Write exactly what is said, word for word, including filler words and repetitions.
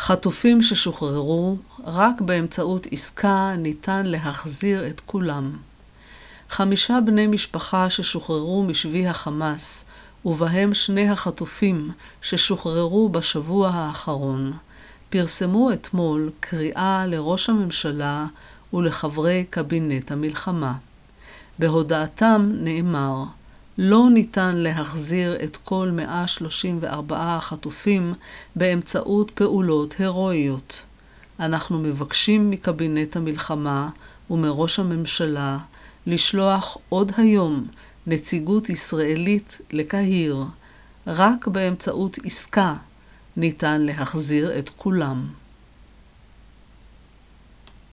חטופים ששוחררו, רק באמצעות עסקה ניתן להחזיר את כולם. חמישה בני משפחה ששוחררו משבי החמאס, ובהם שני החטופים ששוחררו בשבוע האחרון, פרסמו אתמול קריאה לראש הממשלה ולחברי קבינט המלחמה. בהודעתם נאמר, לא ניתן להחזיר את כל מאה שלושים וארבעה החטופים באמצעות פעולות הרואיות. אנחנו מבקשים מקבינט המלחמה ומראש הממשלה לשלוח עוד היום נציגות ישראלית לקהיר. רק באמצעות עסקה ניתן להחזיר את כולם.